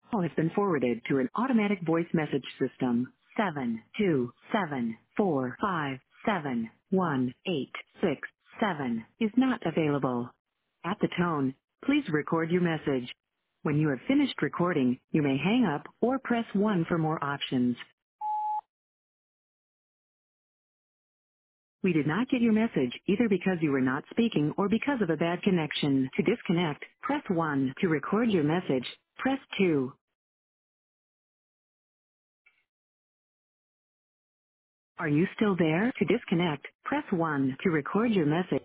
call has been forwarded to an automatic voice message system. 72745718667 is not available. At the tone, please record your message. When you have finished recording, you may hang up or press 1 for more options. We did not get your message either because you were not speaking or because of a bad connection. To disconnect, press 1. To record your message, press 2. Are you still there? To disconnect, press 1. To record your message.